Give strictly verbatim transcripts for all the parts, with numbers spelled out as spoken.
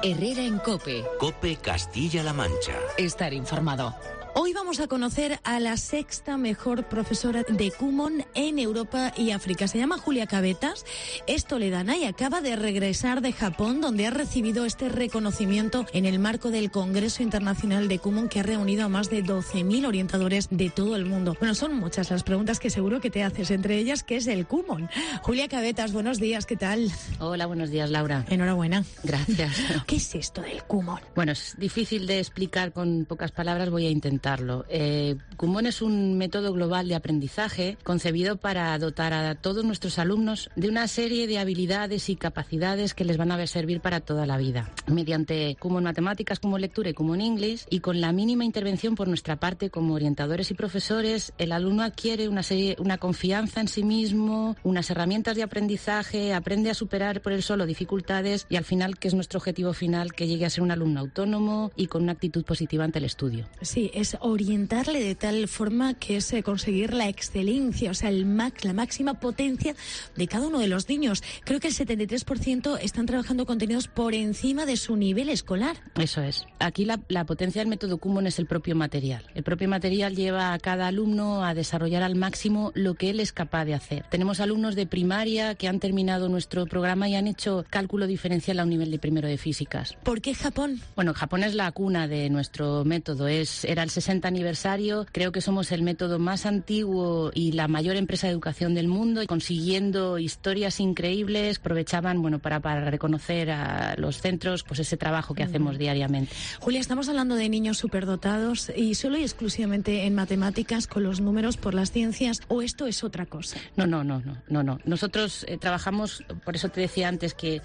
Herrera en COPE. COPE Castilla-La Mancha. Estar informado. Hoy vamos a conocer a la sexta mejor profesora de Kumon en Europa y África. Se llama Julia Cabetas, es toledana y acaba de regresar de Japón, donde ha recibido este reconocimiento en el marco del Congreso Internacional de Kumon, que ha reunido a más de doce mil orientadores de todo el mundo. Bueno, son muchas las preguntas que seguro que te haces, entre ellas, ¿qué es el Kumon? Julia Cabetas, buenos días, ¿qué tal? Hola, buenos días, Laura. Enhorabuena. Gracias. ¿Qué es esto del Kumon? Bueno, es difícil de explicar con pocas palabras, voy a intentar. Eh, Kumon es un método global de aprendizaje concebido para dotar a todos nuestros alumnos de una serie de habilidades y capacidades que les van a servir para toda la vida. Mediante Kumon Matemáticas, Kumon Lectura y Kumon English, y con la mínima intervención por nuestra parte como orientadores y profesores, el alumno adquiere una, serie, una confianza en sí mismo, unas herramientas de aprendizaje, aprende a superar por él solo dificultades y al final, que es nuestro objetivo final, que llegue a ser un alumno autónomo y con una actitud positiva ante el estudio. Sí, es orientarle de tal forma que es eh, conseguir la excelencia, o sea, el max, la máxima potencia de cada uno de los niños. Creo que el setenta y tres por ciento están trabajando contenidos por encima de su nivel escolar. Eso es. Aquí la, la potencia del método Kumon es el propio material. El propio material lleva a cada alumno a desarrollar al máximo lo que él es capaz de hacer. Tenemos alumnos de primaria que han terminado nuestro programa y han hecho cálculo diferencial a un nivel de primero de físicas. ¿Por qué Japón? Bueno, Japón es la cuna de nuestro método. Es, era el sesenta aniversario. Creo que somos el método más antiguo y la mayor empresa de educación del mundo, consiguiendo historias increíbles. Aprovechaban, bueno, para, para reconocer a los centros, pues ese trabajo que hacemos diariamente. Julia, estamos hablando de niños superdotados y solo y exclusivamente en matemáticas, con los números, por las ciencias, ¿o esto es otra cosa? No, no, no, no, no, no. Nosotros eh, trabajamos, por eso te decía antes que eh,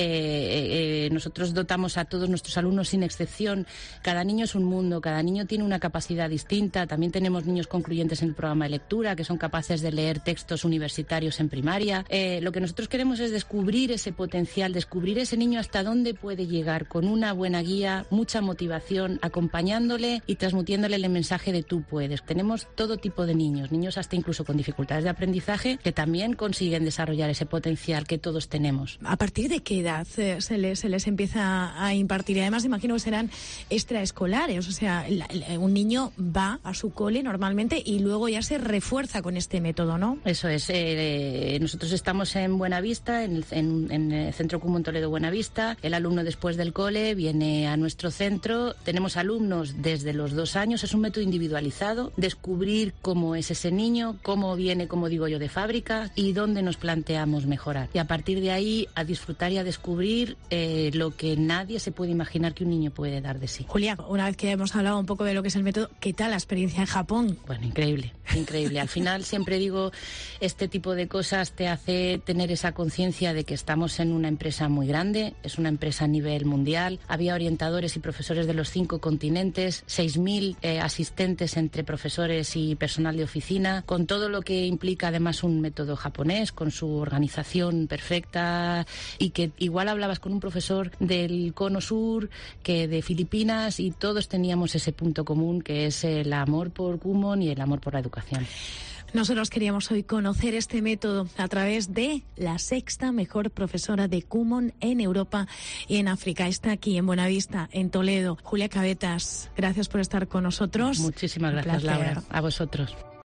eh, nosotros dotamos a todos nuestros alumnos sin excepción. Cada niño es un mundo, cada niño tiene una capacidad distinta. También tenemos niños concluyentes en el programa de lectura que son capaces de leer textos universitarios en primaria. Eh, lo que nosotros queremos es descubrir ese potencial, descubrir ese niño hasta dónde puede llegar, con una buena guía, mucha motivación, acompañándole y transmitiéndole el mensaje de tú puedes. Tenemos todo tipo de niños, niños hasta incluso con dificultades de aprendizaje, que también consiguen desarrollar ese potencial que todos tenemos. ¿A partir de qué edad eh, se, les, se les empieza a impartir? Y además imagino que serán extraescolares, o sea, la, la, un niño va a su cole normalmente y luego ya se refuerza con este método, ¿no? Eso es. Eh, nosotros estamos en Buenavista, en el, en, en el Centro Kumon Toledo Buenavista. El alumno después del cole viene a nuestro centro. Tenemos alumnos desde los dos años. Es un método individualizado. Descubrir cómo es ese niño, cómo viene, como digo yo, de fábrica y dónde nos planteamos mejorar. Y a partir de ahí a disfrutar y a descubrir eh, lo que nadie se puede imaginar que un niño puede dar de sí. Julia, una vez que hemos hablado un poco de lo que es el método, ¿qué tal la experiencia en Japón? Bueno, increíble, increíble. Al final siempre digo, este tipo de cosas te hace tener esa conciencia de que estamos en una empresa muy grande, es una empresa a nivel mundial. Había orientadores y profesores de los cinco continentes, seis mil eh, asistentes entre profesores y personal de oficina, con todo lo que implica además un método japonés, con su organización perfecta, y que igual hablabas con un profesor del Cono Sur que de Filipinas y todos teníamos ese punto común, que es el amor por Kumon y el amor por la educación. Nosotros queríamos hoy conocer este método a través de la sexta mejor profesora de Kumon en Europa y en África. Está aquí en Buenavista, en Toledo. Julia Cabetas, gracias por estar con nosotros. Muchísimas gracias, Laura. A vosotros.